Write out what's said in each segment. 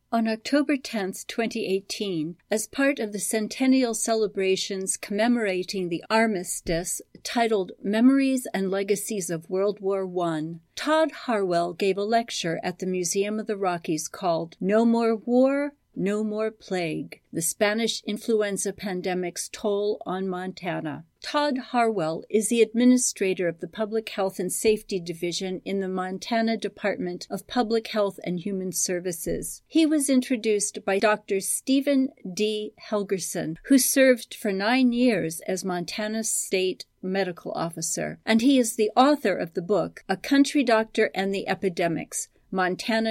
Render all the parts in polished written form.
On October 10, 2018, as part of the centennial celebrations commemorating the armistice titled Memories and Legacies of World War I, Todd Harwell gave a lecture at the Museum of the Rockies called No More War, No More Plague, the Spanish Influenza Pandemic's Toll on Montana. Todd Harwell is the administrator of the Public Health and Safety Division in the Montana Department of Public Health and Human Services. He was introduced by Dr. Stephen D. Helgerson, who served for 9 years as Montana's state medical officer, and he is the author of the book, A Country Doctor and the Epidemics, Montana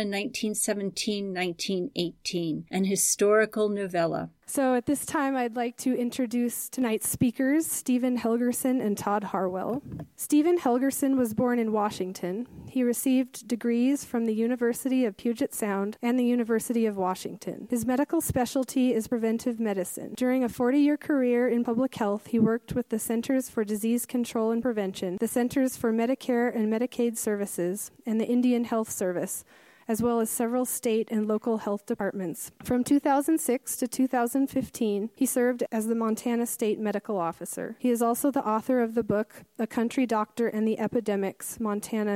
1917-1918, an historical novella. So at this time, I'd like to introduce tonight's speakers, Stephen Helgerson and Todd Harwell. Stephen Helgerson was born in Washington. He received degrees from the University of Puget Sound and the University of Washington. His medical specialty is preventive medicine. During a 40-year career in public health, he worked with the Centers for Disease Control and Prevention, the Centers for Medicare and Medicaid Services, and the Indian Health Service, as well as several state and local health departments. From 2006 to 2015, he served as the Montana State Medical Officer. He is also the author of the book, A Country Doctor and the Epidemics, Montana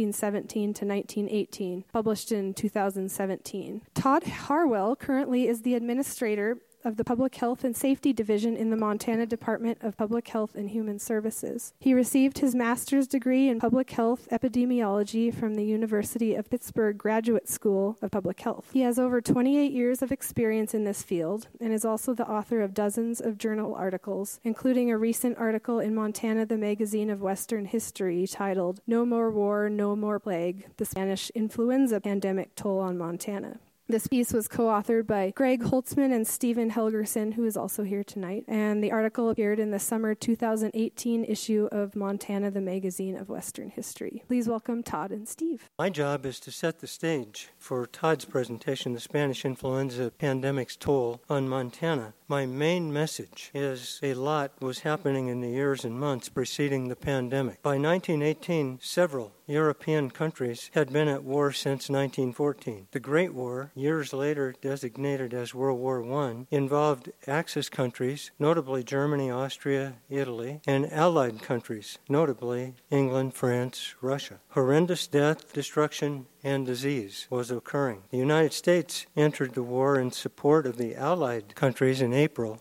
1917 to 1918, published in 2017. Todd Harwell currently is the administrator of the Public Health and Safety Division in the Montana Department of Public Health and Human Services. He received his master's degree in Public Health Epidemiology from the University of Pittsburgh Graduate School of Public Health. He has over 28 years of experience in this field and is also the author of dozens of journal articles, including a recent article in Montana, the Magazine of Western History, titled No More War, No More Plague, the Spanish Influenza Pandemic Toll on Montana. This piece was co-authored by Greg Holtzman and Stephen Helgerson, who is also here tonight, and the article appeared in the summer 2018 issue of Montana, the Magazine of Western History. Please welcome Todd and Steve. My job is to set the stage for Todd's presentation, The Spanish Influenza Pandemic's Toll on Montana. My main message is a lot was happening in the years and months preceding the pandemic. By 1918, several European countries had been at war since 1914. The Great War, years later designated as World War I, involved Axis countries, notably Germany, Austria, Italy, and Allied countries, notably England, France, Russia. Horrendous death, destruction, and disease was occurring. The United States entered the war in support of the Allied countries in April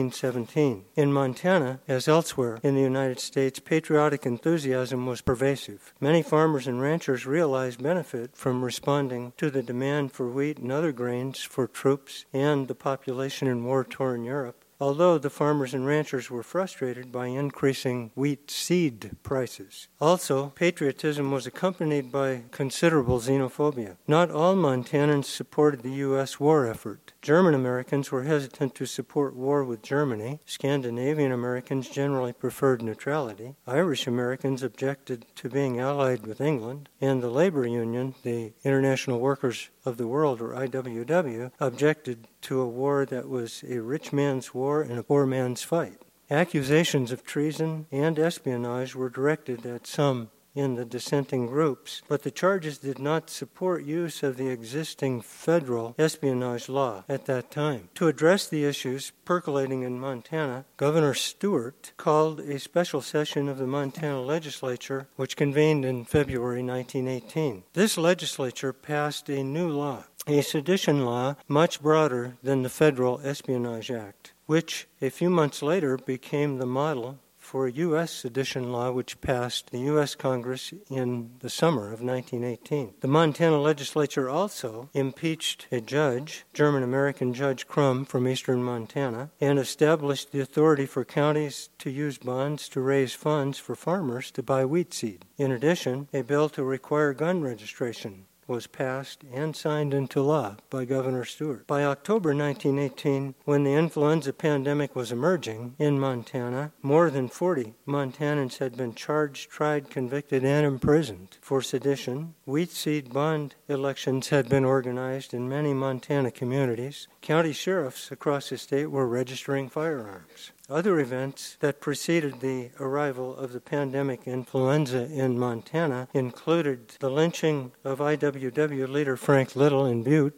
1917. In Montana, as elsewhere in the United States, patriotic enthusiasm was pervasive. Many farmers and ranchers realized benefit from responding to the demand for wheat and other grains for troops and the population in war-torn Europe, although the farmers and ranchers were frustrated by increasing wheat seed prices. Also, patriotism was accompanied by considerable xenophobia. Not all Montanans supported the U.S. war effort. German Americans were hesitant to support war with Germany. Scandinavian Americans generally preferred neutrality. Irish Americans objected to being allied with England. And the labor union, the International Workers of the World, or IWW, objected to a war that was a rich man's war and a poor man's fight. Accusations of treason and espionage were directed at some in the dissenting groups, but the charges did not support use of the existing federal espionage law at that time. To address the issues percolating in Montana, Governor Stewart called a special session of the Montana legislature, which convened in February 1918. This legislature passed a new law, a sedition law much broader than the Federal Espionage Act, which a few months later became the model for a U.S. sedition law which passed the U.S. Congress in the summer of 1918. The Montana legislature also impeached a judge, German-American Judge Crum from eastern Montana, and established the authority for counties to use bonds to raise funds for farmers to buy wheat seed. In addition, a bill to require gun registration was passed and signed into law by Governor Stewart. By October 1918, when the influenza pandemic was emerging in Montana, more than 40 Montanans had been charged, tried, convicted, and imprisoned for sedition. Wheat seed bond elections had been organized in many Montana communities. County sheriffs across the state were registering firearms. Other events that preceded the arrival of the pandemic influenza in Montana included the lynching of IWW leader Frank Little in Butte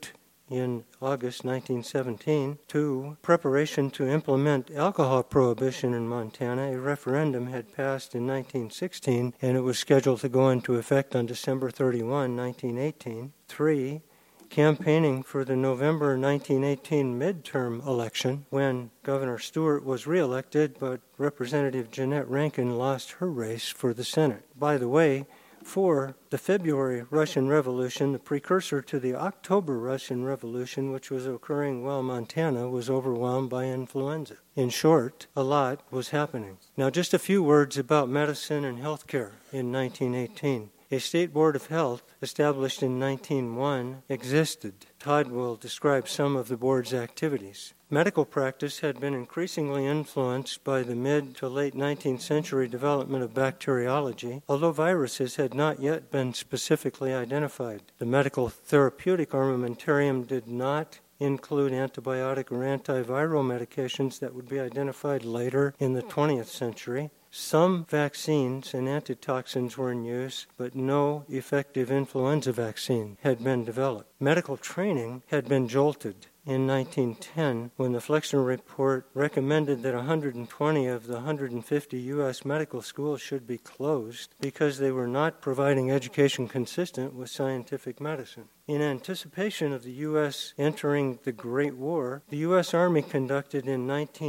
in August 1917. 2. Preparation to implement alcohol prohibition in Montana. A referendum had passed in 1916, and it was scheduled to go into effect on December 31, 1918. 3. Campaigning for the November 1918 midterm election, when Governor Stewart was reelected, but Representative Jeanette Rankin lost her race for the Senate. By the way, 4. The February Russian Revolution, the precursor to the October Russian Revolution, which was occurring while Montana was overwhelmed by influenza. In short, a lot was happening. Now, just a few words about medicine and health care in 1918. A state board of health established in 1901 existed. Todd will describe some of the board's activities. Medical practice had been increasingly influenced by the mid to late 19th century development of bacteriology, although viruses had not yet been specifically identified. The medical therapeutic armamentarium did not include antibiotic or antiviral medications that would be identified later in the 20th century. Some vaccines and antitoxins were in use, but no effective influenza vaccine had been developed. Medical training had been jolted in 1910 when the Flexner Report recommended that 120 of the 150 U.S. medical schools should be closed because they were not providing education consistent with scientific medicine. In anticipation of the U.S. entering the Great War, the U.S. Army conducted in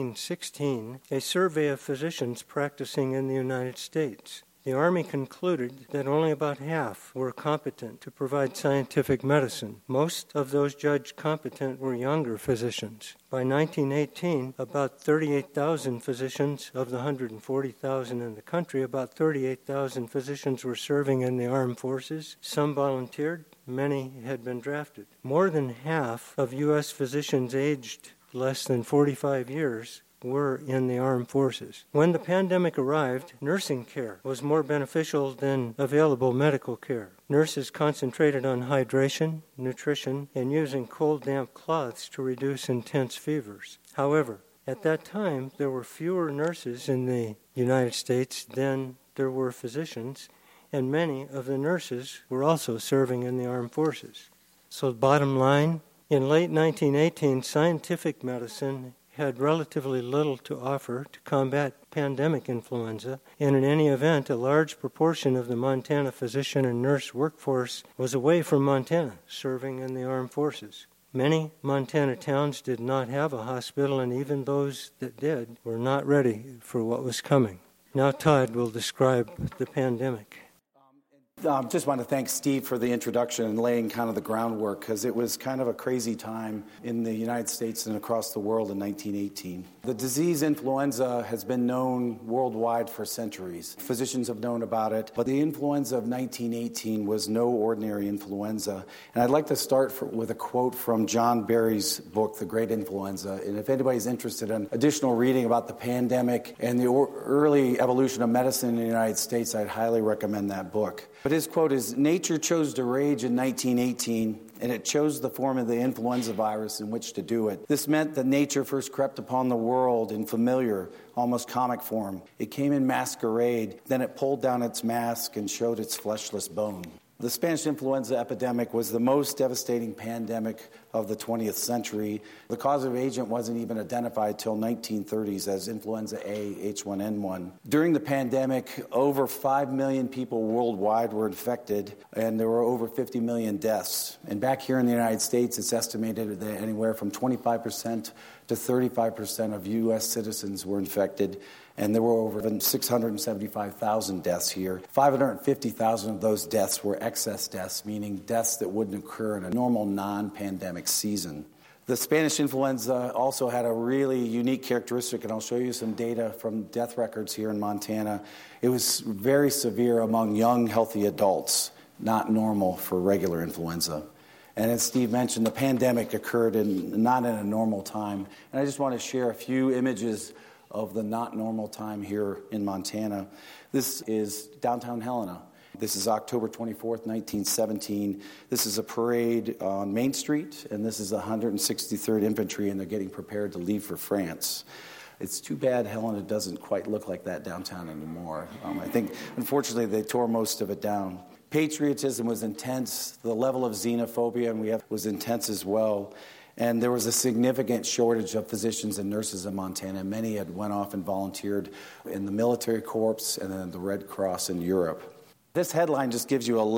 1916 a survey of physicians practicing in the United States. The Army concluded that only about half were competent to provide scientific medicine. Most of those judged competent were younger physicians. By 1918, about 38,000 physicians of the 140,000 in the country, about 38,000 physicians were serving in the armed forces. Some volunteered, many had been drafted. More than half of U.S. physicians aged less than 45 years were in the armed forces. When the pandemic arrived, nursing care was more beneficial than available medical care. Nurses concentrated on hydration, nutrition, and using cold, damp cloths to reduce intense fevers. However, at that time, there were fewer nurses in the United States than there were physicians, and many of the nurses were also serving in the armed forces. So bottom line, in late 1918, scientific medicine had relatively little to offer to combat pandemic influenza, and in any event, a large proportion of the Montana physician and nurse workforce was away from Montana, serving in the armed forces. Many Montana towns did not have a hospital, and even those that did were not ready for what was coming. Now Todd will describe the pandemic. Just want to thank Steve for the introduction and laying kind of the groundwork, because it was kind of a crazy time in the United States and across the world in 1918. The disease influenza has been known worldwide for centuries. Physicians have known about it, but the influenza of 1918 was no ordinary influenza. And I'd like to start with a quote from John Barry's book, The Great Influenza. And if anybody's interested in additional reading about the pandemic and the early evolution of medicine in the United States, I'd highly recommend that book. But his quote is, "Nature chose to rage in 1918, and it chose the form of the influenza virus in which to do it. This meant that nature first crept upon the world in familiar, almost comic form. It came in masquerade, then it pulled down its mask and showed its fleshless bone." The Spanish influenza epidemic was the most devastating pandemic of the 20th century. The causative agent wasn't even identified till 1930s as influenza A, H1N1. During the pandemic, over 5 million people worldwide were infected, and there were over 50 million deaths. And back here in the United States, it's estimated that anywhere from 25% to 35% of U.S. citizens were infected, and there were over 675,000 deaths here. 550,000 of those deaths were excess deaths, meaning deaths that wouldn't occur in a normal non-pandemic season. The Spanish influenza also had a really unique characteristic, and I'll show you some data from death records here in Montana. It was very severe among young, healthy adults, not normal for regular influenza. And as Steve mentioned, the pandemic occurred not in a normal time. And I just want to share a few images of the not normal time here in Montana. This is downtown Helena. This is October 24th, 1917. This is a parade on Main Street, and this is the 163rd Infantry, and they're getting prepared to leave for France. It's too bad Helena doesn't quite look like that downtown anymore. I think, unfortunately, they tore most of it down. Patriotism was intense. The level of xenophobia was intense as well. And there was a significant shortage of physicians and nurses in Montana. Many had went off and volunteered in the military corps and then the Red Cross in Europe. This headline just gives you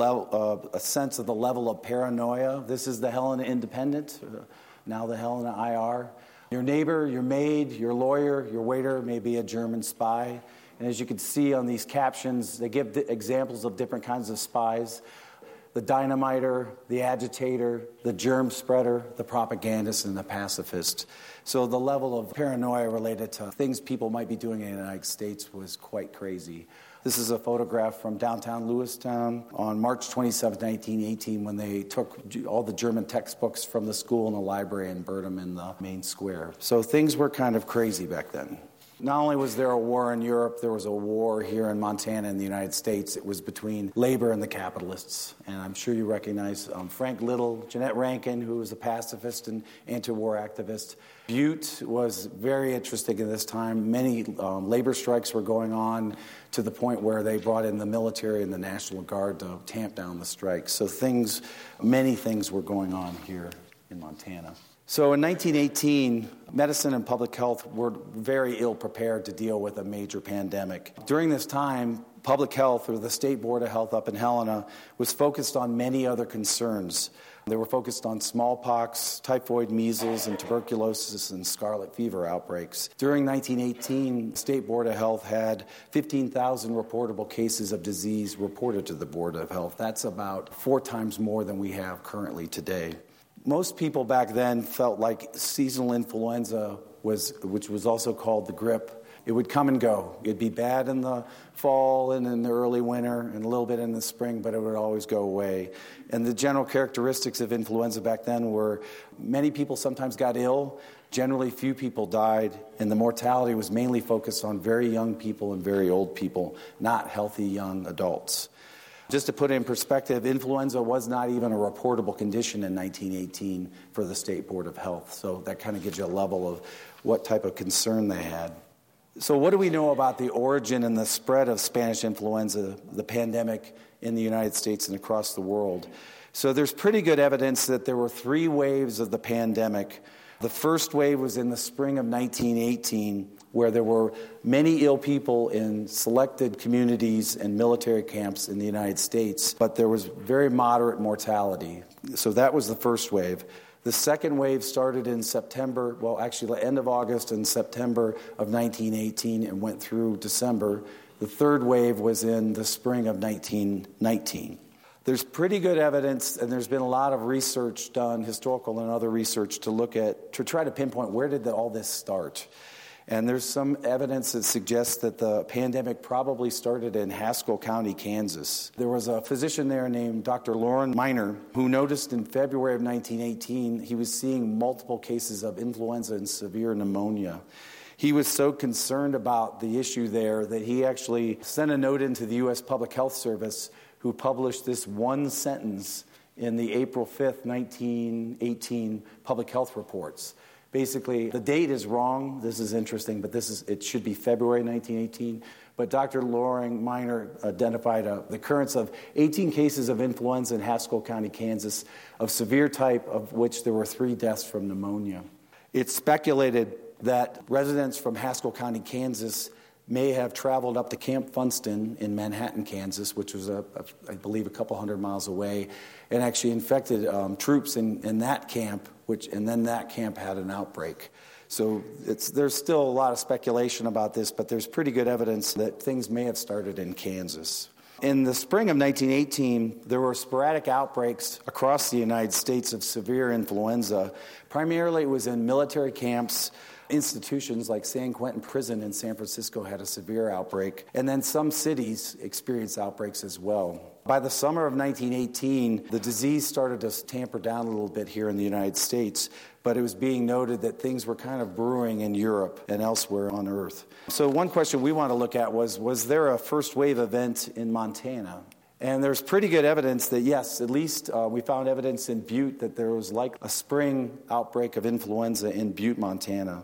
a sense of the level of paranoia. This is the Helena Independent, now the Helena IR. Your neighbor, your maid, your lawyer, your waiter may be a German spy. And as you can see on these captions, they give examples of different kinds of spies. The dynamiter, the agitator, the germ spreader, the propagandist, and the pacifist. So the level of paranoia related to things people might be doing in the United States was quite crazy. This is a photograph from downtown Lewistown on March 27, 1918, when they took all the German textbooks from the school and the library and burned them in the main square. So things were kind of crazy back then. Not only was there a war in Europe, there was a war here in Montana in the United States. It was between labor and the capitalists. And I'm sure you recognize Frank Little, Jeanette Rankin, who was a pacifist and anti-war activist. Butte was very interesting at this time. Many labor strikes were going on to the point where they brought in the military and the National Guard to tamp down the strikes. So many things were going on here in Montana. So in 1918, medicine and public health were very ill prepared to deal with a major pandemic. During this time, public health, or the State Board of Health up in Helena, was focused on many other concerns. They were focused on smallpox, typhoid, measles, and tuberculosis and scarlet fever outbreaks. During 1918, the State Board of Health had 15,000 reportable cases of disease reported to the Board of Health. That's about 4 times more than we have currently today. Most people back then felt like seasonal influenza, which was also called the grip, it would come and go. It'd be bad in the fall and in the early winter and a little bit in the spring, but it would always go away. And the general characteristics of influenza back then were many people sometimes got ill, generally few people died, and the mortality was mainly focused on very young people and very old people, not healthy young adults. Just to put it in perspective, influenza was not even a reportable condition in 1918 for the State Board of Health. So that kind of gives you a level of what type of concern they had. So what do we know about the origin and the spread of Spanish influenza, the pandemic in the United States and across the world? So there's pretty good evidence that there were 3 waves of the pandemic. The first wave was in the spring of 1918, where there were many ill people in selected communities and military camps in the United States, but there was very moderate mortality. So that was the first wave. The second wave started in September, the end of August and September of 1918 and went through December. The third wave was in the spring of 1919. There's pretty good evidence, and there's been a lot of research done, historical and other research, to try to pinpoint where did all this start. And there's some evidence that suggests that the pandemic probably started in Haskell County, Kansas. There was a physician there named Dr. Loren Miner who noticed in February of 1918 he was seeing multiple cases of influenza and severe pneumonia. He was so concerned about the issue there that he actually sent a note into the U.S. Public Health Service, who published this one sentence in the April 5th, 1918 public health reports. Basically, the date is wrong. This is interesting, but it should be February 1918. But Dr. Loren Miner identified the occurrence of 18 cases of influenza in Haskell County, Kansas, of severe type, of which there were 3 deaths from pneumonia. It's speculated that residents from Haskell County, Kansas, may have traveled up to Camp Funston in Manhattan, Kansas, which was, I believe, a couple hundred miles away, and actually infected troops in that camp, and then that camp had an outbreak. So there's still a lot of speculation about this, but there's pretty good evidence that things may have started in Kansas. In the spring of 1918, there were sporadic outbreaks across the United States of severe influenza. Primarily, it was in military camps. Institutions like San Quentin Prison in San Francisco had a severe outbreak, and then some cities experienced outbreaks as well. By the summer of 1918, the disease started to tamper down a little bit here in the United States, but it was being noted that things were kind of brewing in Europe and elsewhere on Earth. So one question we want to look at was there a first wave event in Montana? And there's pretty good evidence that, yes, at least we found evidence in Butte that there was like a spring outbreak of influenza in Butte, Montana.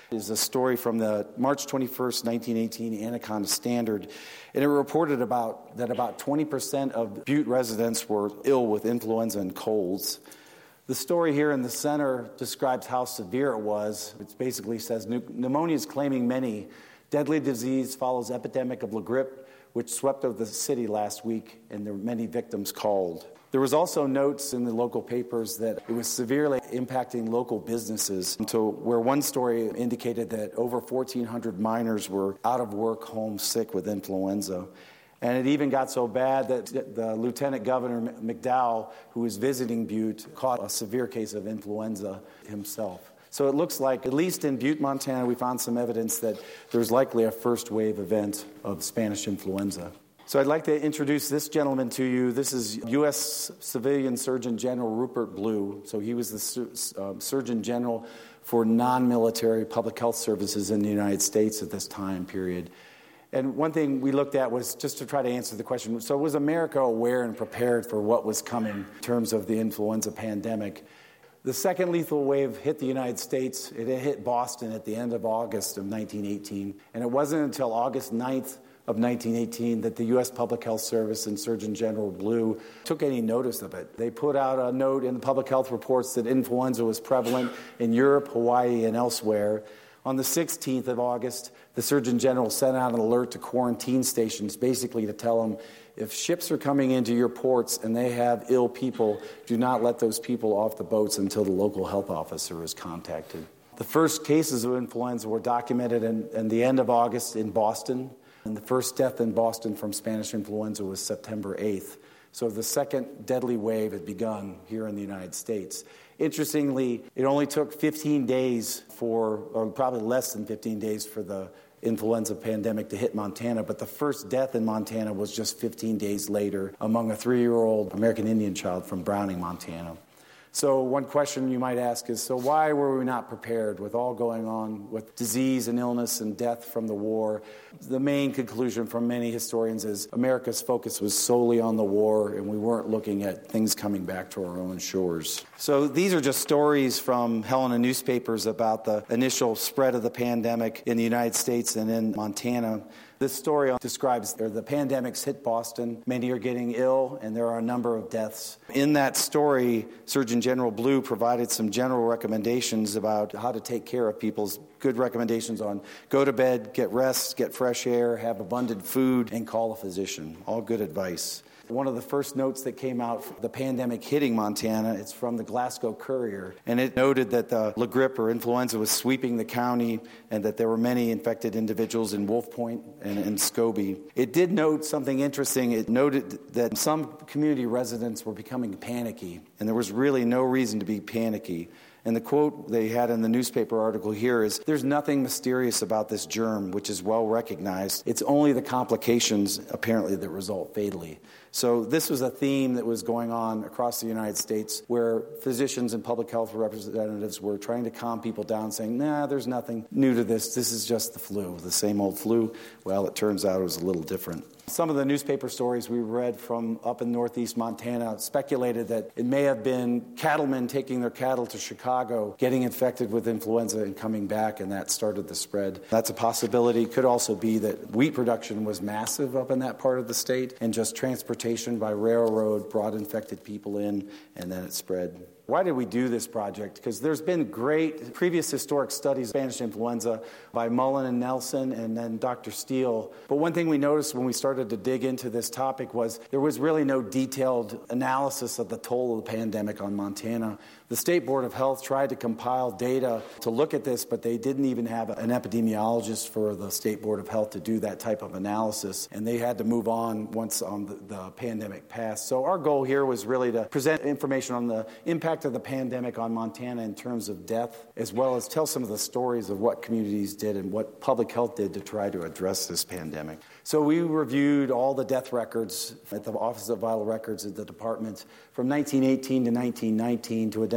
is a story from the March 21st, 1918 Anaconda Standard, and it reported that about 20% of Butte residents were ill with influenza and colds. The story here in the center describes how severe it was. It basically says, pneumonia is claiming many. Deadly disease follows epidemic of La Grippe, which swept over the city last week, and there were many victims called. There was also notes in the local papers that it was severely impacting local businesses, to where one story indicated that over 1,400 miners were out of work, homesick with influenza. And it even got so bad that the Lieutenant Governor McDowell, who was visiting Butte, caught a severe case of influenza himself. So it looks like, at least in Butte, Montana, we found some evidence that there's likely a first wave event of Spanish influenza. So I'd like to introduce this gentleman to you. This is U.S. Civilian Surgeon General Rupert Blue. So he was the Surgeon General for non-military public health services in the United States at this time period. And one thing we looked at was just to try to answer the question, so was America aware and prepared for what was coming in terms of the influenza pandemic? The second lethal wave hit the United States. It hit Boston at the end of August of 1918. And it wasn't until August 9th of 1918 that the U.S. Public Health Service and Surgeon General Blue took any notice of it. They put out a note in the public health reports that influenza was prevalent in Europe, Hawaii, and elsewhere. On the 16th of August, the Surgeon General sent out an alert to quarantine stations, basically to tell them, if ships are coming into your ports and they have ill people, do not let those people off the boats until the local health officer is contacted. The first cases of influenza were documented in the end of August in Boston, and the first death in Boston from Spanish influenza was September 8th. So the second deadly wave had begun here in the United States. Interestingly, it only took 15 days or probably less than 15 days for the influenza pandemic to hit Montana, but the first death in Montana was just 15 days later among a 3-year-old American Indian child from Browning, Montana. So one question you might ask is, so why were we not prepared with all going on with disease and illness and death from the war? The main conclusion from many historians is America's focus was solely on the war, and we weren't looking at things coming back to our own shores. So these are just stories from Helena newspapers about the initial spread of the pandemic in the United States and in Montana. This story describes the pandemics hit Boston. Many are getting ill, and there are a number of deaths. In that story, Surgeon General Blue provided some general recommendations about how to take care of people's good recommendations on go to bed, get rest, get fresh air, have abundant food, and call a physician. All good advice. One of the first notes that came out, the pandemic hitting Montana, it's from the Glasgow Courier, and it noted that the La Grippe or influenza was sweeping the county and that there were many infected individuals in Wolf Point and in Scobie. It did note something interesting. It noted that some community residents were becoming panicky, and there was really no reason to be panicky. And the quote they had in the newspaper article here is, "There's nothing mysterious about this germ, which is well recognized. It's only the complications, apparently, that result fatally." So this was a theme that was going on across the United States where physicians and public health representatives were trying to calm people down, saying, nah, there's nothing new to this. This is just the flu, the same old flu. Well, it turns out it was a little different. Some of the newspaper stories we read from up in northeast Montana speculated that it may have been cattlemen taking their cattle to Chicago, getting infected with influenza and coming back, and that started the spread. That's a possibility. Could also be that wheat production was massive up in that part of the state, and just transportation by railroad brought infected people in, and then it spread. Why did we do this project? Because there's been great previous historic studies of Spanish influenza by Mullen and Nelson and then Dr. Steele. But one thing we noticed when we started to dig into this topic was there was really no detailed analysis of the toll of the pandemic on Montana. The State Board of Health tried to compile data to look at this, but they didn't even have an epidemiologist for the State Board of Health to do that type of analysis, and they had to move on once the pandemic passed. So our goal here was really to present information on the impact of the pandemic on Montana in terms of death, as well as tell some of the stories of what communities did and what public health did to try to address this pandemic. So we reviewed all the death records at the Office of Vital Records at the department from 1918 to 1919 to identify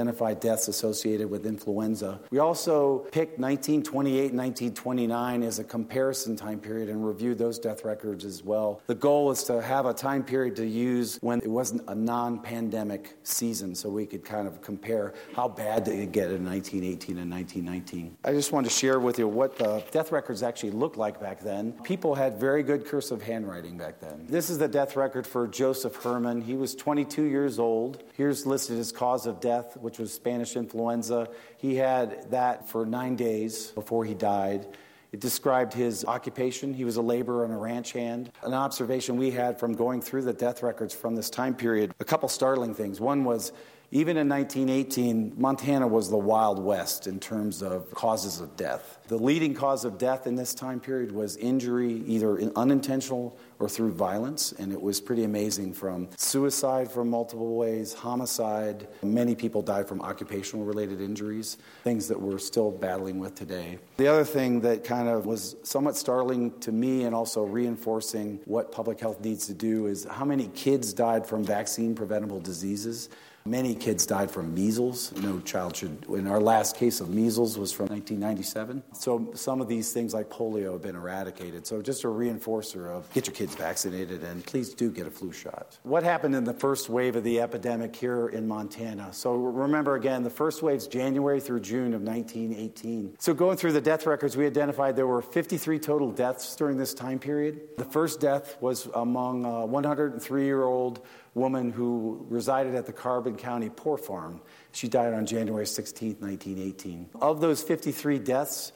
identify deaths associated with influenza. We also picked 1928 and 1929 as a comparison time period and reviewed those death records as well. The goal is to have a time period to use when it wasn't a non-pandemic season, so we could kind of compare how bad did it get in 1918 and 1919. I just wanted to share with you what the death records actually looked like back then. People had very good cursive handwriting back then. This is the death record for Joseph Herman. He was 22 years old. Here's listed his cause of death, which was Spanish influenza. He had that for 9 days before he died. It described his occupation. He was a laborer and a ranch hand. An observation we had from going through the death records from this time period, a couple startling things. One was, even in 1918, Montana was the Wild West in terms of causes of death. The leading cause of death in this time period was injury, either unintentional or through violence, and it was pretty amazing, from suicide from multiple ways, homicide. Many people died from occupational-related injuries, things that we're still battling with today. The other thing that kind of was somewhat startling to me and also reinforcing what public health needs to do is how many kids died from vaccine-preventable diseases. Many kids died from measles. No child should. In our last case of measles was from 1997. So some of these things like polio have been eradicated. So just a reinforcer of get your kids vaccinated and please do get a flu shot. What happened in the first wave of the epidemic here in Montana? So remember again, the first wave's January through June of 1918. So going through the death records, we identified there were 53 total deaths during this time period. The first death was among a 103-year-old woman who resided at the Carbon County Poor Farm. She died on January 16, 1918. Of those 53 deaths,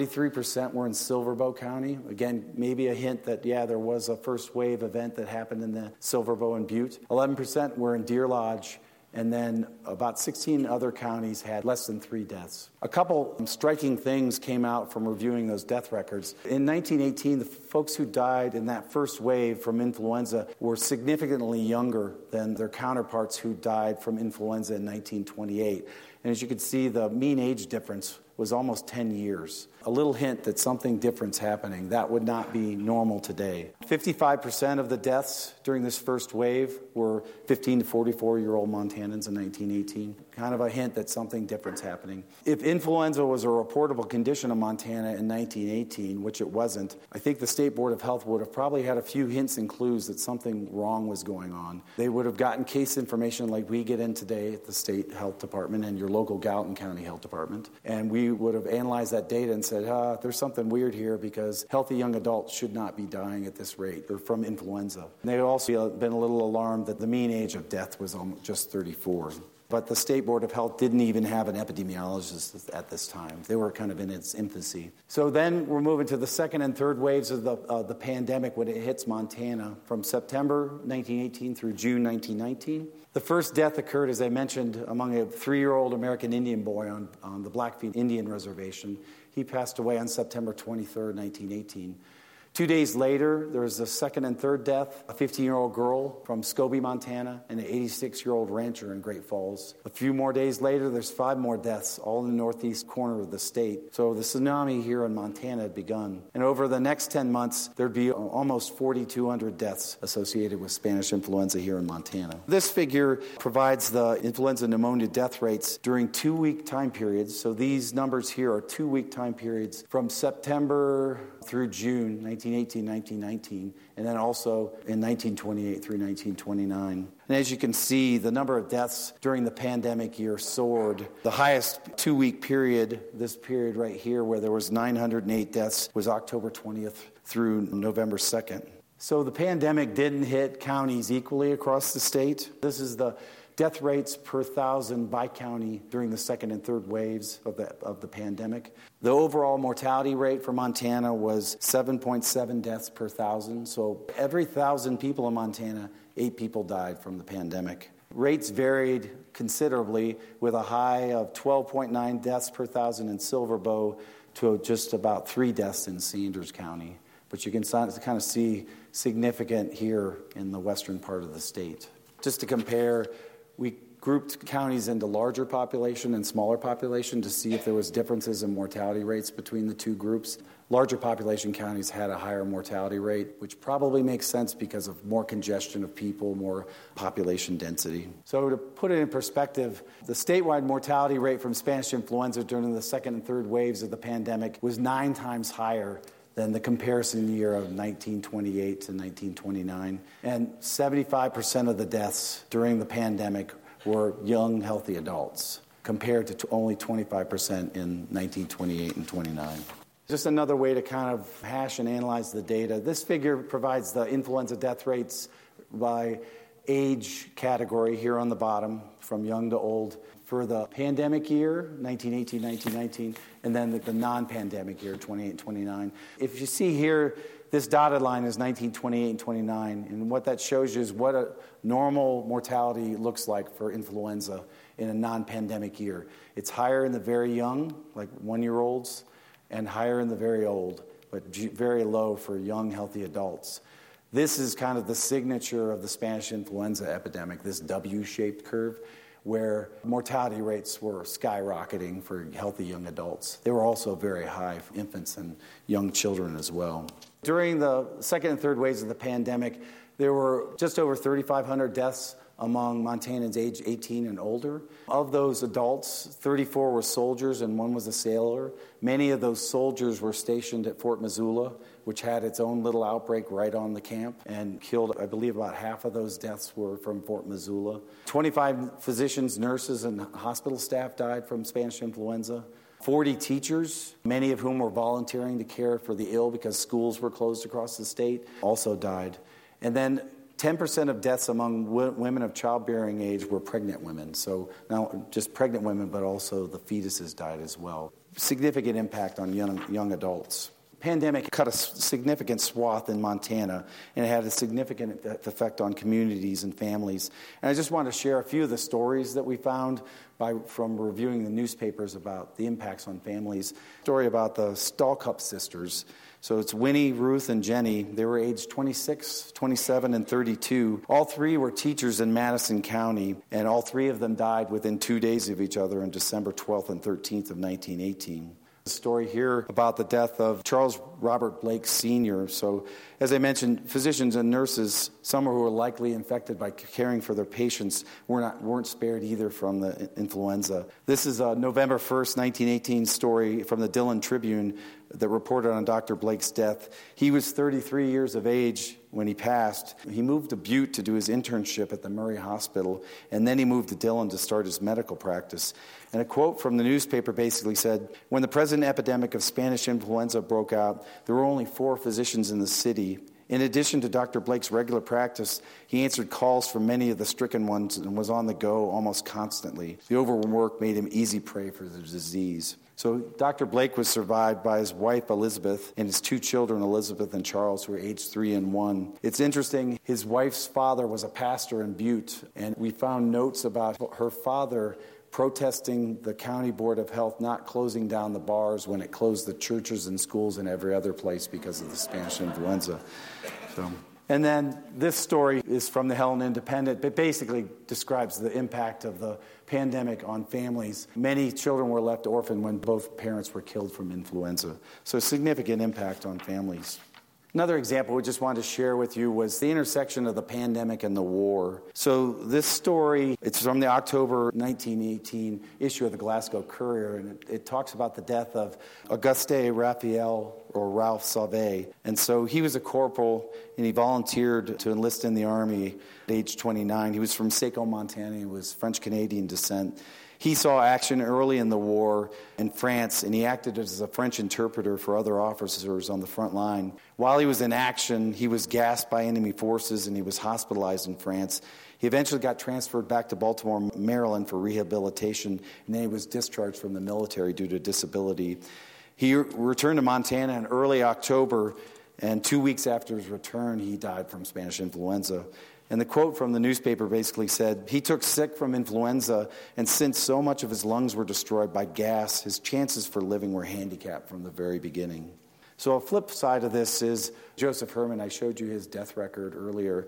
43% were in Silver Bow County. Again, maybe a hint that, there was a first wave event that happened in the Silver Bow and Butte. 11% were in Deer Lodge, and then about 16 other counties had less than 3 deaths. A couple striking things came out from reviewing those death records. In 1918, the folks who died in that first wave from influenza were significantly younger than their counterparts who died from influenza in 1928. And as you can see, the mean age difference was almost 10 years. A little hint that something different's happening. That would not be normal today. 55% of the deaths during this first wave were 15 to 44-year-old Montanans in 1918. Kind of a hint that something different's happening. If influenza was a reportable condition in Montana in 1918, which it wasn't, I think the State Board of Health would have probably had a few hints and clues that something wrong was going on. They would have gotten case information like we get in today at the State Health Department and your local Gallatin County Health Department. And we would have analyzed that data and said, there's something weird here because healthy young adults should not be dying at this rate or from influenza. And they would also been a little alarmed that the mean age of death was just 34. But the State Board of Health didn't even have an epidemiologist at this time. They were kind of in its infancy. So then we're moving to the second and third waves of the pandemic when it hits Montana from September 1918 through June 1919. The first death occurred, as I mentioned, among a 3-year-old American Indian boy on the Blackfeet Indian Reservation. He passed away on September 23rd, 1918. 2 days later, there was a second and third death, a 15-year-old girl from Scobie, Montana, and an 86-year-old rancher in Great Falls. A few more days later, there's 5 more deaths, all in the northeast corner of the state. So the tsunami here in Montana had begun. And over the next 10 months, there'd be almost 4,200 deaths associated with Spanish influenza here in Montana. This figure provides the influenza pneumonia death rates during 2-week time periods. So these numbers here are 2-week time periods from September through June 1918, 1919, and then also in 1928 through 1929. And as you can see, the number of deaths during the pandemic year soared. The highest 2-week period, this period right here where there was 908 deaths, was October 20th through November 2nd. So the pandemic didn't hit counties equally across the state. This is the death rates per 1,000 by county during the second and third waves of the pandemic. The overall mortality rate for Montana was 7.7 deaths per 1,000. So every 1,000 people in Montana, 8 people died from the pandemic. Rates varied considerably, with a high of 12.9 deaths per 1,000 in Silver Bow to just about 3 deaths in Sanders County. But you can kind of see significant here in the western part of the state. Just to compare, we grouped counties into larger population and smaller population to see if there was differences in mortality rates between the two groups. Larger population counties had a higher mortality rate, which probably makes sense because of more congestion of people, more population density. So to put it in perspective, the statewide mortality rate from Spanish influenza during the second and third waves of the pandemic was 9 times higher than the comparison year of 1928 to 1929. And 75% of the deaths during the pandemic were young, healthy adults, compared to only 25% in 1928 and 29. Just another way to kind of hash and analyze the data. This figure provides the influenza death rates by age category here on the bottom, from young to old, for the pandemic year, 1918, 1919, and then the non-pandemic year, 28 and 29. If you see here, this dotted line is 1928 and 29, and what that shows you is what a normal mortality looks like for influenza in a non-pandemic year. It's higher in the very young, like 1-year-olds, and higher in the very old, but very low for young, healthy adults. This is kind of the signature of the Spanish influenza epidemic, this W-shaped curve, where mortality rates were skyrocketing for healthy young adults. They were also very high for infants and young children as well. During the second and third waves of the pandemic, there were just over 3,500 deaths among Montanans aged 18 and older. Of those adults, 34 were soldiers and 1 was a sailor. Many of those soldiers were stationed at Fort Missoula, which had its own little outbreak right on the camp and killed, I believe, about half of those deaths were from Fort Missoula. 25 physicians, nurses, and hospital staff died from Spanish influenza. 40 teachers, many of whom were volunteering to care for the ill because schools were closed across the state, also died. And then 10% of deaths among women of childbearing age were pregnant women. So not just pregnant women, but also the fetuses died as well. Significant impact on young adults. Pandemic cut a significant swath in Montana, and it had a significant effect on communities and families. And I just want to share a few of the stories that we found from reviewing the newspapers about the impacts on families. Story about the Stallcup sisters. So it's Winnie, Ruth, and Jenny. They were aged 26, 27, and 32. All 3 were teachers in Madison County, and all 3 of them died within 2 days of each other on December 12th and 13th of 1918. The story here about the death of Charles Robert Blake Sr. So, as I mentioned, physicians and nurses, some who were likely infected by caring for their patients, weren't spared either from the influenza. This is a November 1st, 1918 story from the Dillon Tribune that reported on Dr. Blake's death. He was 33 years of age when he passed. He moved to Butte to do his internship at the Murray Hospital, and then he moved to Dillon to start his medical practice. And a quote from the newspaper basically said, "When the present epidemic of Spanish influenza broke out, there were only 4 physicians in the city. In addition to Dr. Blake's regular practice, he answered calls from many of the stricken ones and was on the go almost constantly. The overwork made him easy prey for the disease." So Dr. Blake was survived by his wife, Elizabeth, and his 2 children, Elizabeth and Charles, who were aged 3 and 1. It's interesting, his wife's father was a pastor in Butte, and we found notes about her father protesting the County Board of Health not closing down the bars when it closed the churches and schools and every other place because of the Spanish influenza. And then this story is from the Helena Independent, but basically describes the impact of the pandemic on families. Many children were left orphaned when both parents were killed from influenza. So significant impact on families. Another example we just wanted to share with you was the intersection of the pandemic and the war. So this story, it's from the October 1918 issue of the Glasgow Courier, and it talks about the death of Auguste Raphael, or Ralph Sauvé. And so he was a corporal, and he volunteered to enlist in the Army at age 29. He was from Saco, Montana. He was French-Canadian descent. He saw action early in the war in France, and he acted as a French interpreter for other officers on the front line. While he was in action, he was gassed by enemy forces, and he was hospitalized in France. He eventually got transferred back to Baltimore, Maryland for rehabilitation, and then he was discharged from the military due to disability. He returned to Montana in early October, and 2 weeks after his return, he died from Spanish influenza. And the quote from the newspaper basically said, "He took sick from influenza, and since so much of his lungs were destroyed by gas, his chances for living were handicapped from the very beginning." So a flip side of this is Joseph Herman. I showed you his death record earlier.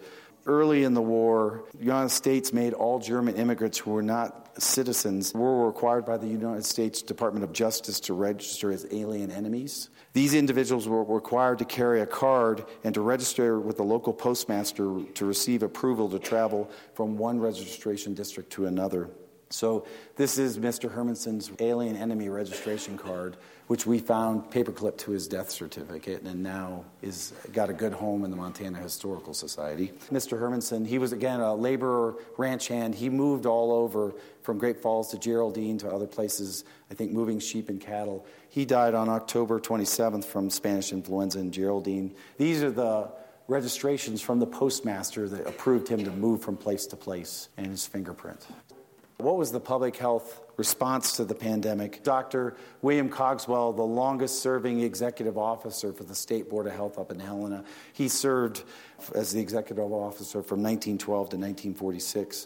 Early in the war, the United States made all German immigrants who were not citizens were required by the United States Department of Justice to register as alien enemies. These individuals were required to carry a card and to register with the local postmaster to receive approval to travel from one registration district to another. So this is Mr. Hermanson's alien enemy registration card, which we found paperclipped to his death certificate and now is got a good home in the Montana Historical Society. Mr. Hermanson, he was, again, a laborer, ranch hand. He moved all over from Great Falls to Geraldine to other places, I think moving sheep and cattle. He died on October 27th from Spanish influenza in Geraldine. These are the registrations from the postmaster that approved him to move from place to place and his fingerprint. What was the public health response to the pandemic? Dr. William Cogswell, the longest-serving executive officer for the State Board of Health up in Helena, he served as the executive officer from 1912 to 1946.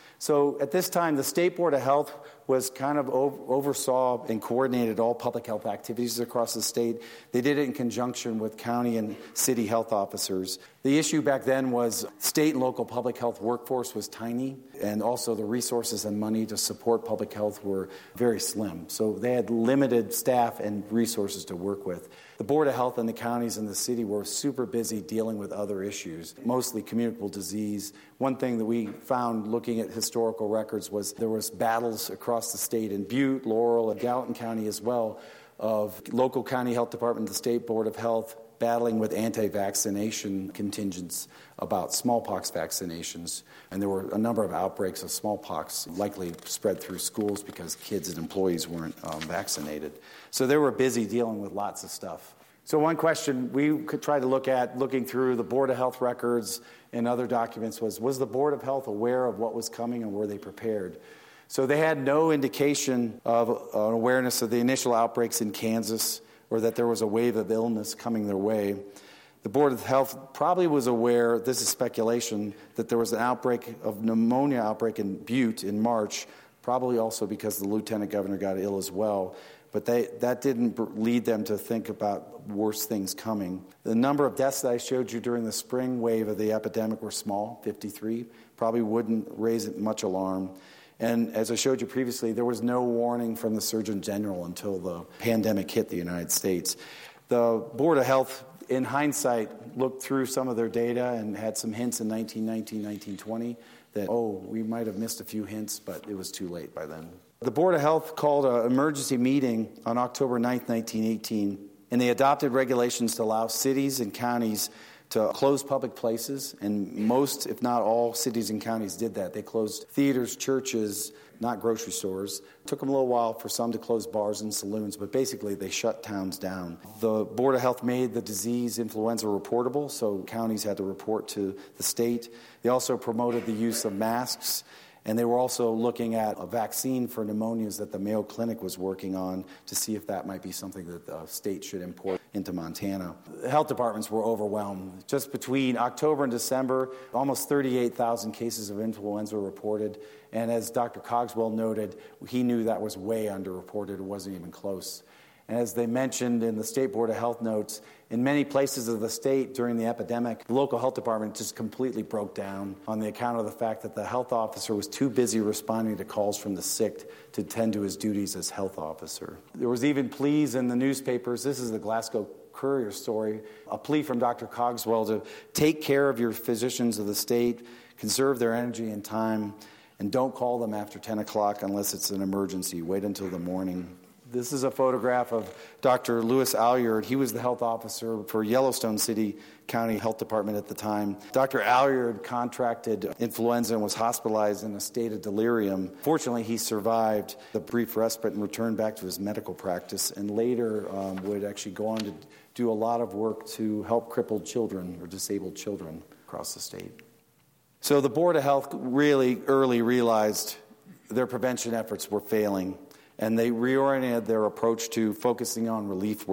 So at this time, the State Board of Health was kind of oversaw and coordinated all public health activities across the state. They did it in conjunction with county and city health officers. The issue back then was state and local public health workforce was tiny, and also the resources and money to support public health were very slim. So they had limited staff and resources to work with. The Board of Health and the counties and the city were super busy dealing with other issues, mostly communicable disease. One thing that we found looking at historical records was there was battles across the state in Butte, Laurel, and Gallatin County as well, of local county health department, the State Board of Health, battling with anti-vaccination contingents about smallpox vaccinations. And there were a number of outbreaks of smallpox likely spread through schools because kids and employees weren't vaccinated. So they were busy dealing with lots of stuff. So one question we could try to look at, looking through the Board of Health records and other documents, was the Board of Health aware of what was coming and were they prepared? So they had no indication of an awareness of the initial outbreaks in Kansas or that there was a wave of illness coming their way. The Board of Health probably was aware, this is speculation, that there was an pneumonia outbreak in Butte in March, probably also because the lieutenant governor got ill as well. But that didn't lead them to think about worse things coming. The number of deaths that I showed you during the spring wave of the epidemic were small, 53, probably wouldn't raise much alarm. And as I showed you previously, there was no warning from the Surgeon General until the pandemic hit the United States. The Board of Health, in hindsight, looked through some of their data and had some hints in 1919, 1920 that, we might have missed a few hints, but it was too late by then. The Board of Health called an emergency meeting on October 9th, 1918, and they adopted regulations to allow cities and counties to close public places, and most, if not all, cities and counties did that. They closed theaters, churches, not grocery stores. It took them a little while for some to close bars and saloons, but basically they shut towns down. The Board of Health made the disease influenza reportable, so counties had to report to the state. They also promoted the use of masks, and they were also looking at a vaccine for pneumonias that the Mayo Clinic was working on to see if that might be something that the state should import into Montana. The health departments were overwhelmed. Just between October and December, almost 38,000 cases of influenza were reported. And as Dr. Cogswell noted, he knew that was way underreported. It wasn't even close. And as they mentioned in the State Board of Health notes, in many places of the state during the epidemic, the local health department just completely broke down on the account of the fact that the health officer was too busy responding to calls from the sick to tend to his duties as health officer. There was even pleas in the newspapers. This is the Glasgow Courier story, a plea from Dr. Cogswell to take care of your physicians of the state, conserve their energy and time, and don't call them after 10 o'clock unless it's an emergency. Wait until the morning. This is a photograph of Dr. Louis Alyard. He was the health officer for Yellowstone City County Health Department at the time. Dr. Alyard contracted influenza and was hospitalized in a state of delirium. Fortunately, he survived the brief respite and returned back to his medical practice, and later would actually go on to do a lot of work to help crippled children or disabled children across the state. So the Board of Health really early realized their prevention efforts were failing, and they reoriented their approach to focusing on relief work.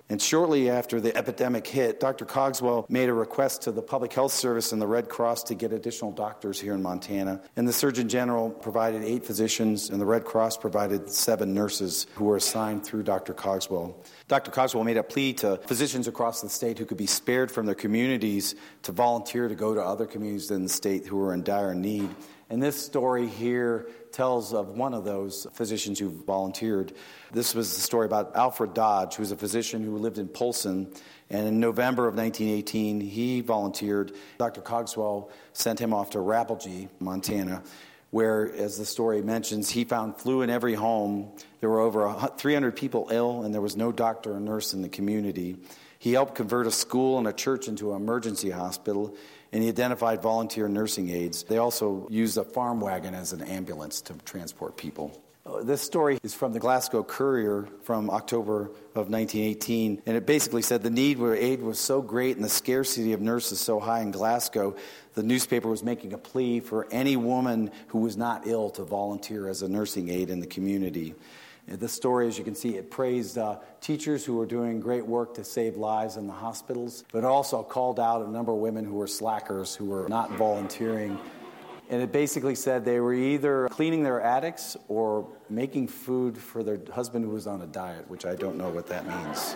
And shortly after the epidemic hit, Dr. Cogswell made a request to the Public Health Service and the Red Cross to get additional doctors here in Montana. And the Surgeon General provided 8 physicians, and the Red Cross provided 7 nurses who were assigned through Dr. Cogswell. Dr. Cogswell made a plea to physicians across the state who could be spared from their communities to volunteer to go to other communities in the state who were in dire need. And this story here tells of one of those physicians who volunteered. This was the story about Alfred Dodge, who was a physician who lived in Polson. And in November of 1918, he volunteered. Dr. Cogswell sent him off to Rapelje, Montana, where, as the story mentions, he found flu in every home. There were over 300 people ill, and there was no doctor or nurse in the community. He helped convert a school and a church into an emergency hospital, and he identified volunteer nursing aides. They also used a farm wagon as an ambulance to transport people. This story is from the Glasgow Courier from October of 1918, and it basically said the need for aid was so great and the scarcity of nurses so high in Glasgow, the newspaper was making a plea for any woman who was not ill to volunteer as a nursing aide in the community. This story, as you can see, it praised teachers who were doing great work to save lives in the hospitals, but also called out a number of women who were slackers, who were not volunteering. And it basically said they were either cleaning their attics or making food for their husband who was on a diet, which I don't know what that means.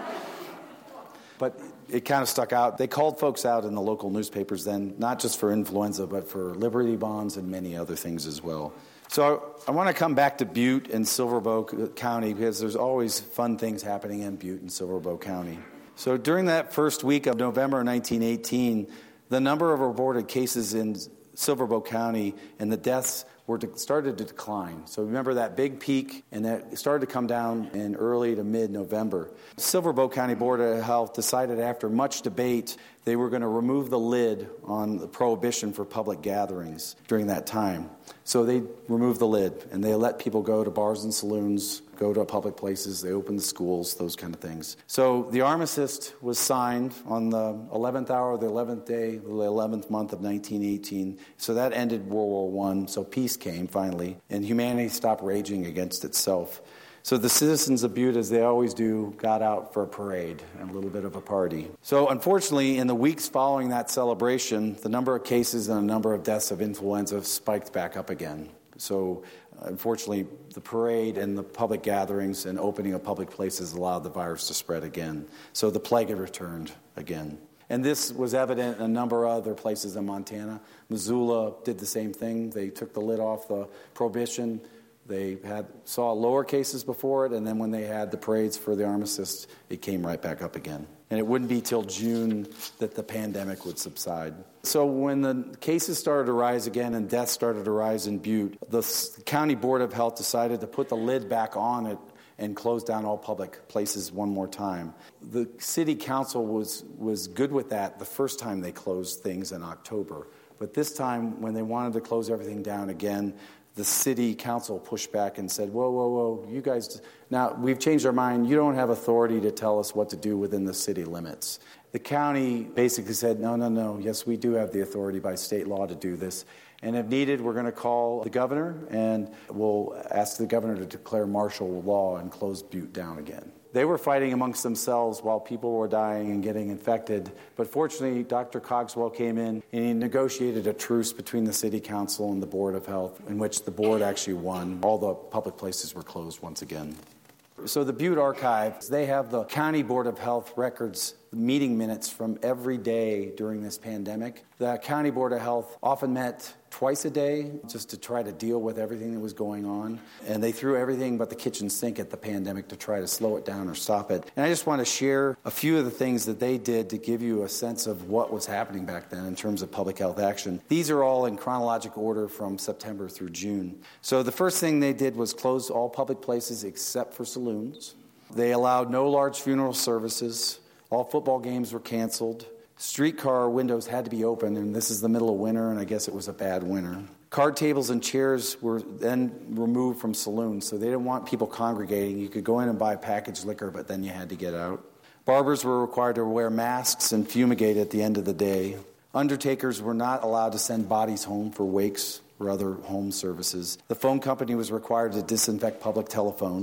But it kind of stuck out. They called folks out in the local newspapers then, not just for influenza, but for Liberty Bonds and many other things as well. So I want to come back to Butte and Silver County because there's always fun things happening in Butte and Silver County. So during that first week of November 1918, the number of reported cases in Silver County and the deaths started to decline. So remember that big peak, and that started to come down in early to mid-November. Silver County Board of Health decided after much debate they were going to remove the lid on the prohibition for public gatherings during that time. So they removed the lid, and they let people go to bars and saloons, go to public places, they opened the schools, those kind of things. So the armistice was signed on the 11th hour of the 11th day, the 11th month of 1918. So that ended World War I, so peace came finally, and humanity stopped raging against itself. So the citizens of Butte, as they always do, got out for a parade and a little bit of a party. So unfortunately, in the weeks following that celebration, the number of cases and the number of deaths of influenza spiked back up again. So unfortunately, the parade and the public gatherings and opening of public places allowed the virus to spread again. So the plague had returned again. And this was evident in a number of other places in Montana. Missoula did the same thing. They took the lid off the prohibition. They saw lower cases before it, and then when they had the parades for the armistice, it came right back up again. And it wouldn't be till June that the pandemic would subside. So when the cases started to rise again and deaths started to rise in Butte, the County Board of Health decided to put the lid back on it and close down all public places one more time. The city council was good with that the first time they closed things in October. But this time, when they wanted to close everything down again, the city council pushed back and said, whoa, you guys, now we've changed our mind. You don't have authority to tell us what to do within the city limits. The county basically said, no, yes, we do have the authority by state law to do this. And if needed, we're going to call the governor, and we'll ask the governor to declare martial law and close Butte down again. They were fighting amongst themselves while people were dying and getting infected. But fortunately, Dr. Cogswell came in and he negotiated a truce between the city council and the Board of Health, in which the board actually won. All the public places were closed once again. So the Butte Archive, they have the County Board of Health records, meeting minutes from every day during this pandemic. The County Board of Health often met twice a day just to try to deal with everything that was going on. And they threw everything but the kitchen sink at the pandemic to try to slow it down or stop it. And I just want to share a few of the things that they did to give you a sense of what was happening back then in terms of public health action. These are all in chronological order from September through June. So the first thing they did was close all public places except for saloons. They allowed no large funeral services. All football games were canceled. Streetcar windows had to be open, and this is the middle of winter, and I guess it was a bad winter. Card tables and chairs were then removed from saloons, so they didn't want people congregating. You could go in and buy packaged liquor, but then you had to get out. Barbers were required to wear masks and fumigate at the end of the day. Undertakers were not allowed to send bodies home for wakes or other home services. The phone company was required to disinfect public telephones.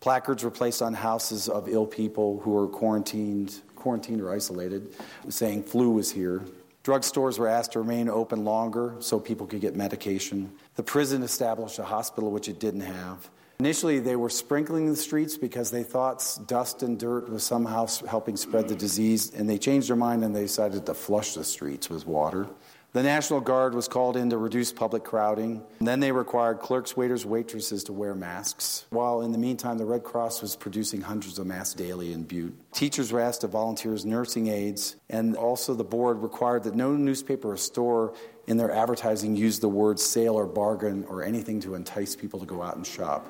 Placards were placed on houses of ill people who were quarantined or isolated, saying flu was here. Drugstores were asked to remain open longer so people could get medication. The prison established a hospital, which it didn't have. Initially, they were sprinkling the streets because they thought dust and dirt was somehow helping spread the disease, and they changed their mind and they decided to flush the streets with water. The National Guard was called in to reduce public crowding. And then they required clerks, waiters, waitresses to wear masks, while in the meantime, the Red Cross was producing hundreds of masks daily in Butte. Teachers were asked to volunteer as nursing aides, and also the board required that no newspaper or store in their advertising use the words sale or bargain or anything to entice people to go out and shop.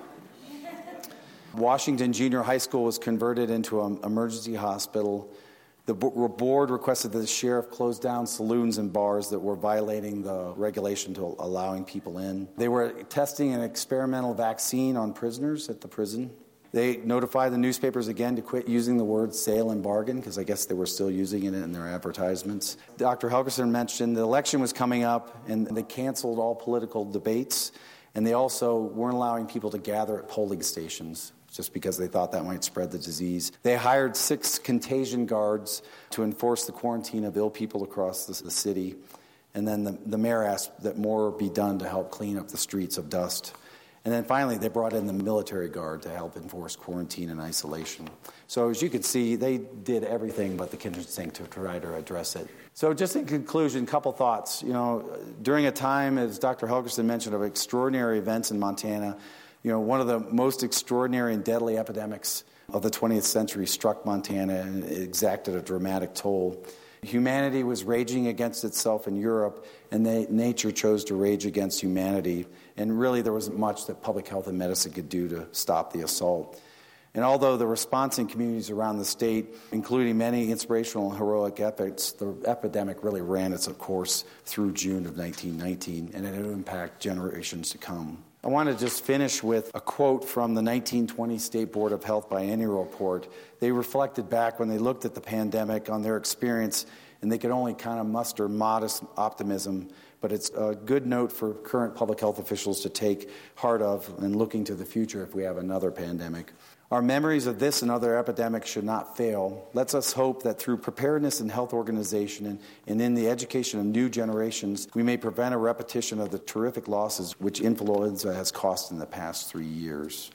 Washington Junior High School was converted into an emergency hospital. The board requested that the sheriff close down saloons and bars that were violating the regulation to allowing people in. They were testing an experimental vaccine on prisoners at the prison. They notified the newspapers again to quit using the word sale and bargain, because I guess they were still using it in their advertisements. Dr. Helgerson mentioned the election was coming up, and they canceled all political debates, and they also weren't allowing people to gather at polling stations, just because they thought that might spread the disease. They hired 6 contagion guards to enforce the quarantine of ill people across the city. And then the mayor asked that more be done to help clean up the streets of dust. And then finally, they brought in the military guard to help enforce quarantine and isolation. So as you can see, they did everything but the kitchen sink to try to address it. So just in conclusion, a couple thoughts. During a time, as Dr. Helgerson mentioned, of extraordinary events in Montana, one of the most extraordinary and deadly epidemics of the 20th century struck Montana and exacted a dramatic toll. Humanity was raging against itself in Europe, and nature chose to rage against humanity. And really, there wasn't much that public health and medicine could do to stop the assault. And although the response in communities around the state, including many inspirational and heroic efforts, the epidemic really ran its course through June of 1919, and it would impact generations to come. I want to just finish with a quote from the 1920 State Board of Health Biennial Report. They reflected back when they looked at the pandemic on their experience, and they could only kind of muster modest optimism, but it's a good note for current public health officials to take heart of and looking to the future if we have another pandemic. Our memories of this and other epidemics should not fail. Let's us hope that through preparedness and health organization and in the education of new generations, we may prevent a repetition of the terrific losses which influenza has cost in the past 3 years.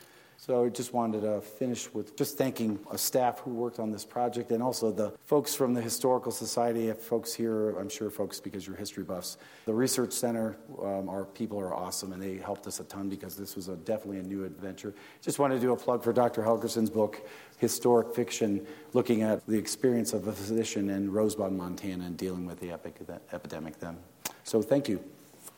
So I just wanted to finish with just thanking a staff who worked on this project, and also the folks from the Historical Society, folks here, I'm sure folks because you're history buffs. The Research Center, our people are awesome, and they helped us a ton because this was definitely a new adventure. Just wanted to do a plug for Dr. Helgerson's book, Historic Fiction, looking at the experience of a physician in Rosebud, Montana, and dealing with the epidemic then. So thank you.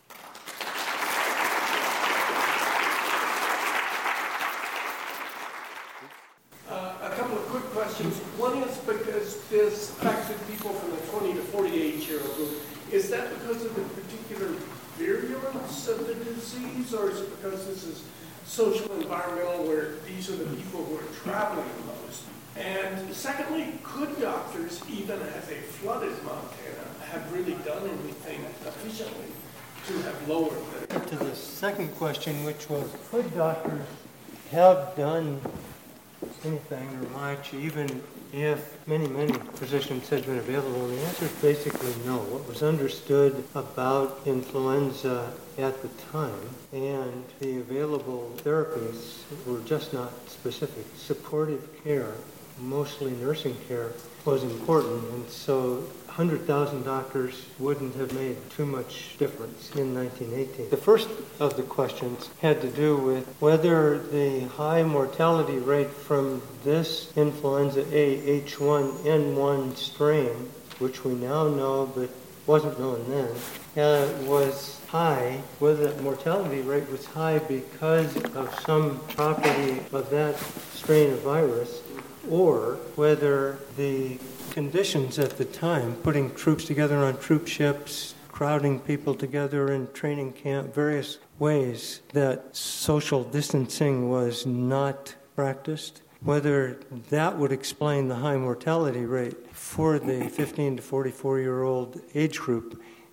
One is because this affected people from the 20 to 48-year-old group. Is that because of the particular virulence of the disease, or is it because this is social environmental where these are the people who are traveling the most? And secondly, could doctors, even as a flooded Montana, have really done anything efficiently to have lowered the... To the second question, which was, could doctors have done anything or much, even if many physicians had been available? And the answer is basically no. What was understood about influenza at the time and the available therapies were just not specific. Supportive care, mostly nursing care, was important, and so 100,000 doctors wouldn't have made too much difference in 1918. The first of the questions had to do with whether the high mortality rate from this influenza A H1N1 strain, which we now know but wasn't known then, was high, whether that mortality rate was high because of some property of that strain of virus, or whether the conditions at the time, putting troops together on troop ships, crowding people together in training camp, various ways that social distancing was not practiced, whether that would explain the high mortality rate for the 15 to 44-year-old age group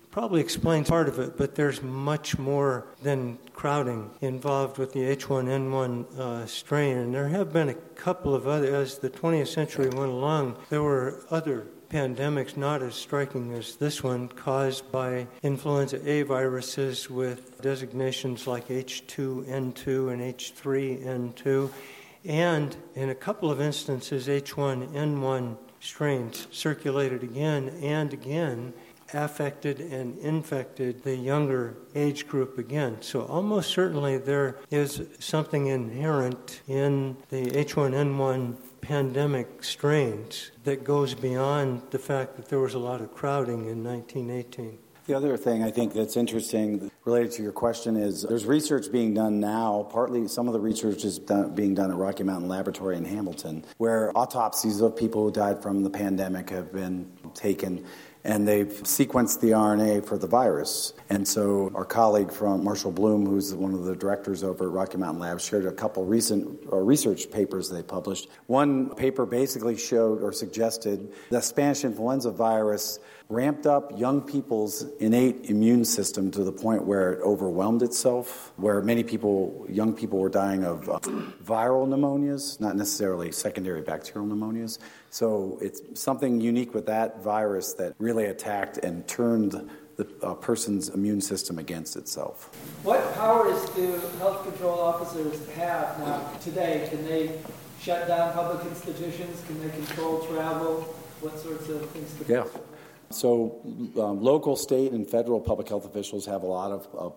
probably explains part of it, but there's much more than crowding involved with the H1N1 strain. And there have been a couple of other, as the 20th century went along, there were other pandemics not as striking as this one, caused by influenza A viruses with designations like H2N2 and H3N2, and in a couple of instances, H1N1 strains circulated again and again, affected and infected the younger age group again. So almost certainly there is something inherent in the H1N1 pandemic strains that goes beyond the fact that there was a lot of crowding in 1918. The other thing I think that's interesting related to your question is there's research being done now, partly some of the research is being done at Rocky Mountain Laboratory in Hamilton, where autopsies of people who died from the pandemic have been taken, and they've sequenced the RNA for the virus. And so our colleague from Marshall Bloom, who's one of the directors over at Rocky Mountain Labs, shared a couple recent research papers they published. One paper basically showed or suggested the Spanish influenza virus ramped up young people's innate immune system to the point where it overwhelmed itself, where many people, young people were dying of viral pneumonias, not necessarily secondary bacterial pneumonias. So it's something unique with that virus that really attacked and turned the person's immune system against itself. What powers do health control officers have now today? Can they shut down public institutions? Can they control travel? What sorts of things could Yeah. So local, state, and federal public health officials have a lot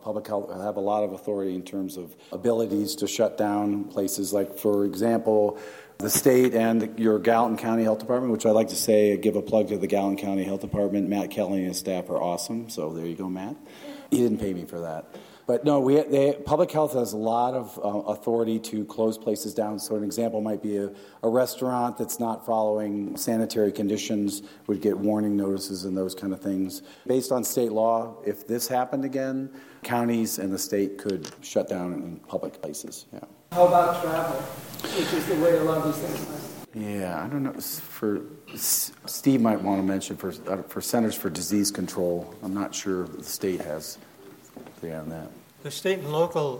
of authority in terms of abilities to shut down places. Like, for example, the state and your Gallatin County Health Department, which I'd like to say, give a plug to the Gallatin County Health Department. Matt Kelly and his staff are awesome. So there you go, Matt. He didn't pay me for that. But no, public health has a lot of authority to close places down. So an example might be a restaurant that's not following sanitary conditions would get warning notices and those kind of things. Based on state law, if this happened again, counties and the state could shut down in public places. Yeah. How about travel, which is the way a lot of these things are? Yeah, I don't know. Steve might want to mention for Centers for Disease Control. I'm not sure the state has on that. The state and local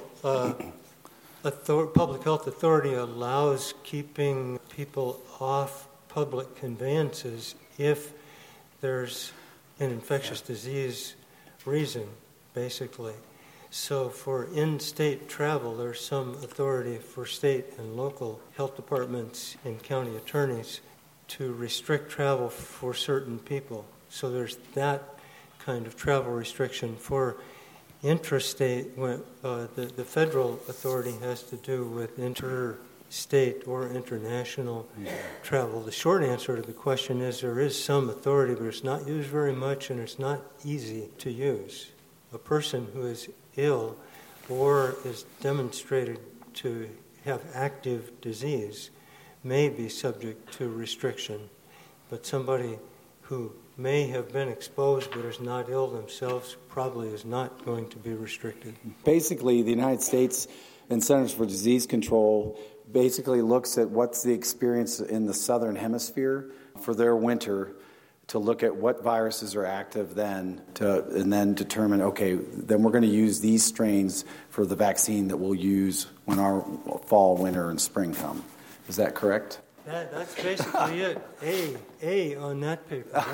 public health authority allows keeping people off public conveyances if there's an infectious disease reason, basically. So for in-state travel, there's some authority for state and local health departments and county attorneys to restrict travel for certain people. So there's that kind of travel restriction. For intrastate, the federal authority has to do with interstate or international travel. The short answer to the question is there is some authority, but it's not used very much and it's not easy to use. A person who is ill or is demonstrated to have active disease may be subject to restriction, but somebody who may have been exposed but is not ill themselves probably is not going to be restricted. Basically, the United States and Centers for Disease Control basically looks at what's the experience in the southern hemisphere for their winter to look at what viruses are active then and then determine, okay, then we're going to use these strains for the vaccine that we'll use when our fall, winter, and spring come. Is that correct? That's basically it. A on that paper.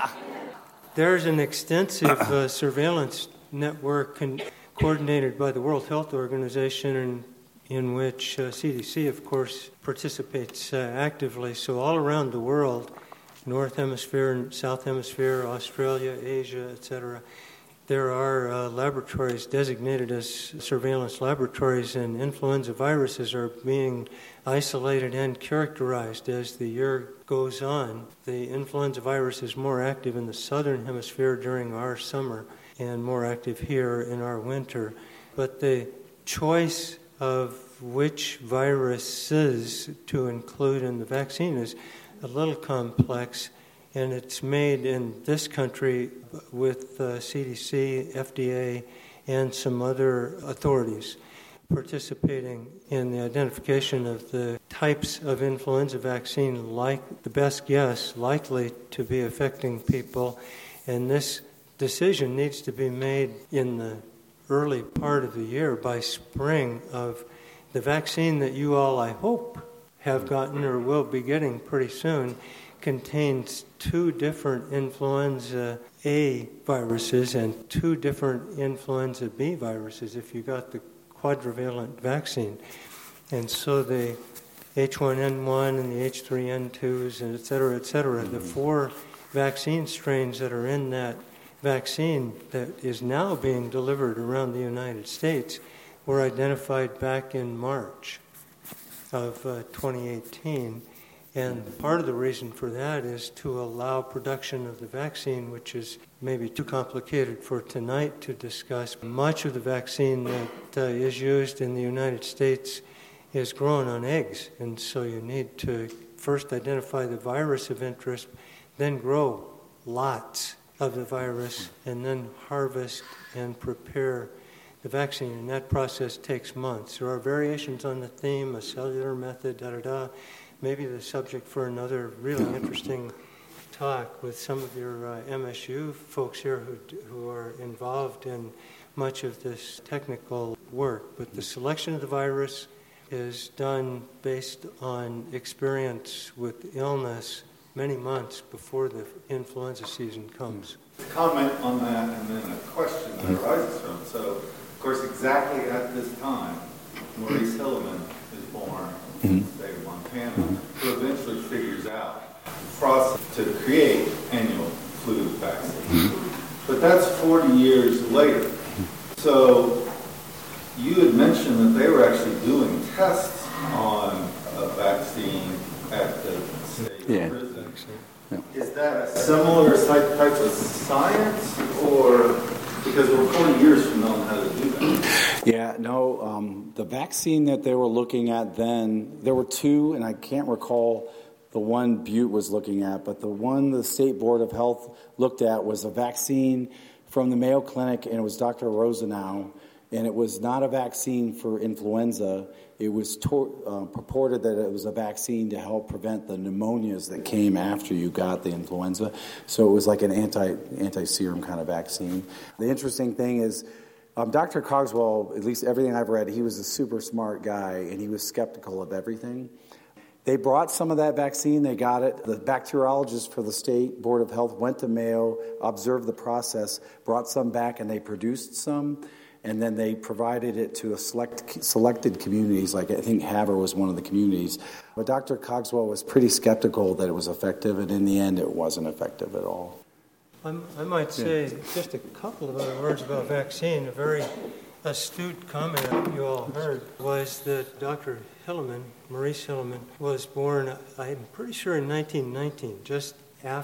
There's an extensive surveillance network coordinated by the World Health Organization in which CDC, of course, participates actively. So all around the world, North Hemisphere and South Hemisphere, Australia, Asia, etc., there are laboratories designated as surveillance laboratories, and influenza viruses are being isolated and characterized as the year goes on. The influenza virus is more active in the southern hemisphere during our summer and more active here in our winter. But the choice of which viruses to include in the vaccine is a little complex, and it's made in this country with CDC, FDA, and some other authorities participating in the identification of the types of influenza vaccine like the best guess likely to be affecting people. And this decision needs to be made in the early part of the year, by spring, of the vaccine that you all, I hope, have gotten or will be getting pretty soon, contains 2 different influenza A viruses and 2 different influenza B viruses if you got the quadrivalent vaccine. And so the H1N1 and the H3N2s, and et cetera, the 4 vaccine strains that are in that vaccine that is now being delivered around the United States were identified back in March of 2018. And part of the reason for that is to allow production of the vaccine, which is maybe too complicated for tonight to discuss. Much of the vaccine that is used in the United States is grown on eggs, and so you need to first identify the virus of interest, then grow lots of the virus, and then harvest and prepare the vaccine, and that process takes months. There are variations on the theme, a cellular method, maybe the subject for another really interesting talk with some of your MSU folks here who are involved in much of this technical work. But the selection of the virus is done based on experience with illness many months before the influenza season comes. Comment on that, and then a question that arises from it. So, of course, exactly at this time, Maurice Hilleman is born in the state of Montana, who eventually figures out the process to create annual flu vaccine. But that's 40 years later. So you had mentioned that they were actually doing tests on a vaccine at the state prison. Yeah. Is that a similar type of science, or because we're 40 years from knowing how to do that? Yeah, no, the vaccine that they were looking at then, there were 2, and I can't recall the one Butte was looking at, but the one the State Board of Health looked at was a vaccine from the Mayo Clinic, and it was Dr. Rosenau, and it was not a vaccine for influenza. It was purported that it was a vaccine to help prevent the pneumonias that came after you got the influenza. So it was like an anti-serum kind of vaccine. The interesting thing is, Dr. Cogswell, at least everything I've read, he was a super smart guy, and he was skeptical of everything. They brought some of that vaccine, they got it. The bacteriologist for the State Board of Health went to Mayo, observed the process, brought some back, and they produced some. And then they provided it to a selected communities, like I think Havre was one of the communities. But Dr. Cogswell was pretty skeptical that it was effective, and in the end it wasn't effective at all. I might say just a couple of other words about vaccine. A very astute comment you all heard was that Dr. Hilleman, Maurice Hilleman, was born, I'm pretty sure in 1919, just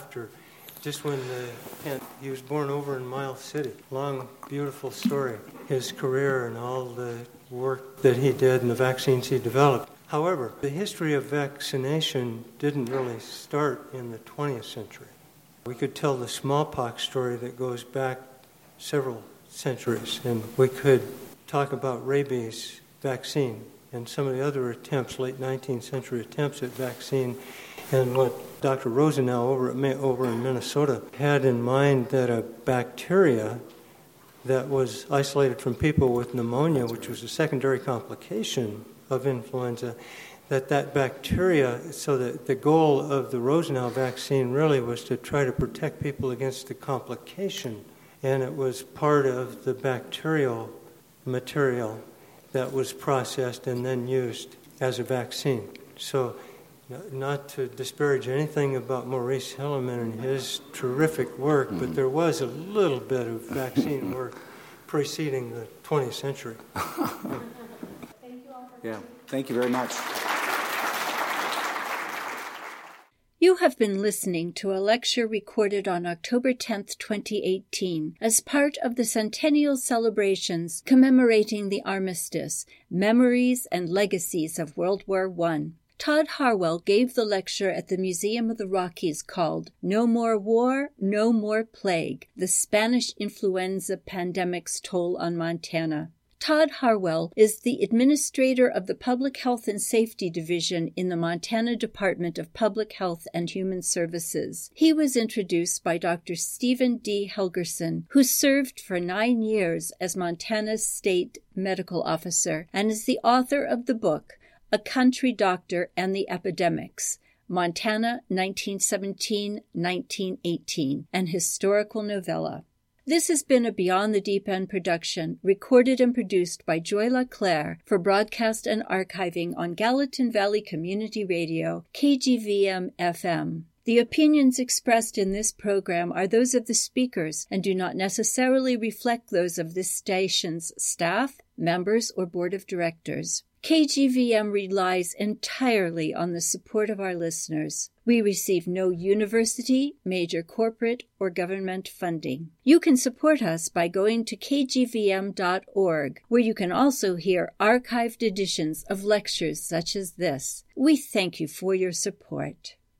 when he was born over in Miles City. Long, beautiful story, his career and all the work that he did and the vaccines he developed. However, the history of vaccination didn't really start in the 20th century. We could tell the smallpox story that goes back several centuries, and we could talk about rabies vaccine and some of the other attempts, late 19th century attempts at vaccine, and what Dr. Rosenau over in Minnesota had in mind, that a bacteria that was isolated from people with pneumonia, which was a secondary complication of influenza, that bacteria, so that the goal of the Rosenau vaccine really was to try to protect people against the complication, and it was part of the bacterial material that was processed and then used as a vaccine. So, not to disparage anything about Maurice Hilleman and his terrific work, but there was a little bit of vaccine work preceding the 20th century. Thank you all for thank you very much. You have been listening to a lecture recorded on October 10th, 2018, as part of the centennial celebrations commemorating the armistice, Memories and Legacies of World War I. Todd Harwell gave the lecture at the Museum of the Rockies called No More War, No More Plague, the Spanish Influenza Pandemic's Toll on Montana. Todd Harwell is the administrator of the Public Health and Safety Division in the Montana Department of Public Health and Human Services. He was introduced by Dr. Stephen D. Helgerson, who served for 9 years as Montana's state medical officer and is the author of the book, A Country Doctor and the Epidemics, Montana 1917-1918, an historical novella. This has been a Beyond the Deep End production, recorded and produced by Joy LaClaire for broadcast and archiving on Gallatin Valley Community Radio, KGVM-FM. The opinions expressed in this program are those of the speakers and do not necessarily reflect those of this station's staff, members, or board of directors. KGVM relies entirely on the support of our listeners. We receive no university, major corporate, or government funding. You can support us by going to kgvm.org, where you can also hear archived editions of lectures such as this. We thank you for your support.